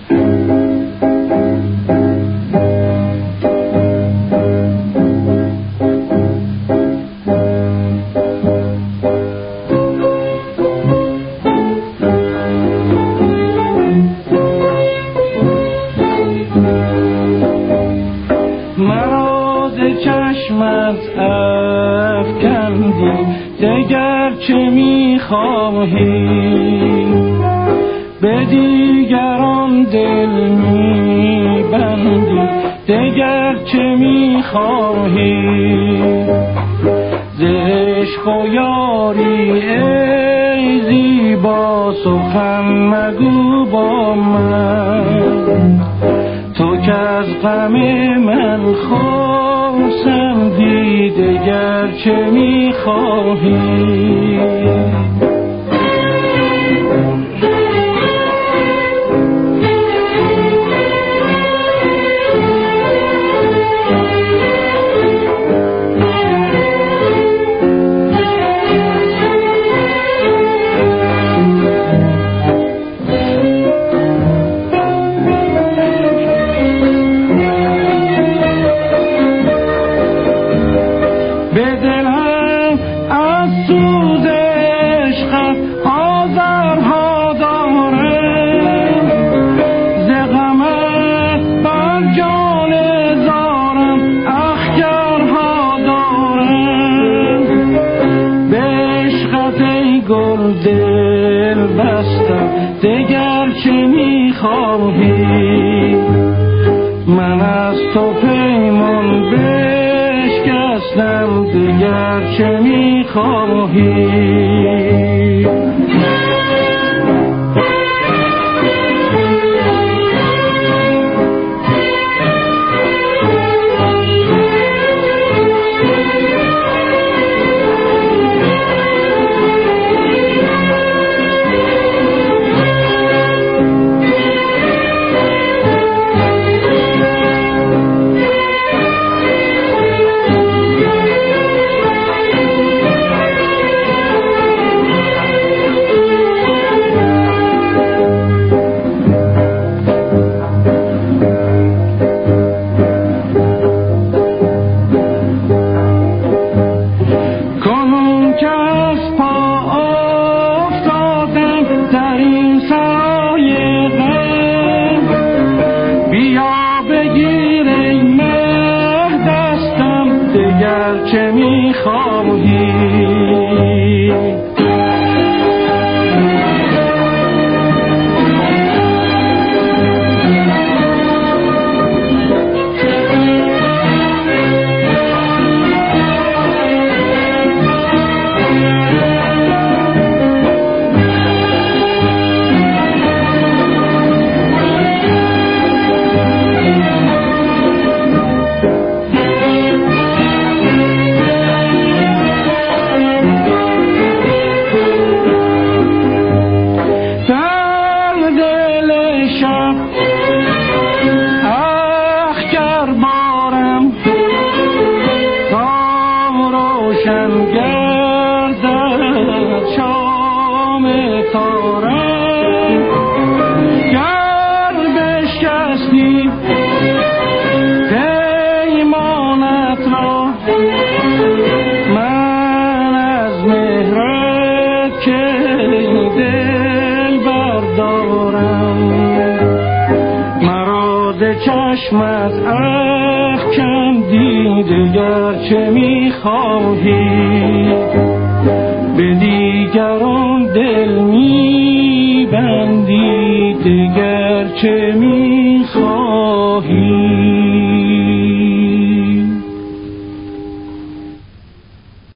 چشمت افکندی دگر چه میخواهی؟ به دیگران دل میبندی دگر چه میخواهی؟ ز عشق و یاری ای زیبا سخن مگو با من، تو که از غم من خرسندی دگر چه میخواهی؟ دل بستم دگر چه میخواهی؟ من از تو پیمان بشکستم دگر چه میخواهی؟ چه میخواهی؟ چشمت افکندی دگر چه میخواهی؟ به دیگران دل میبندی دگر چه میخواهی؟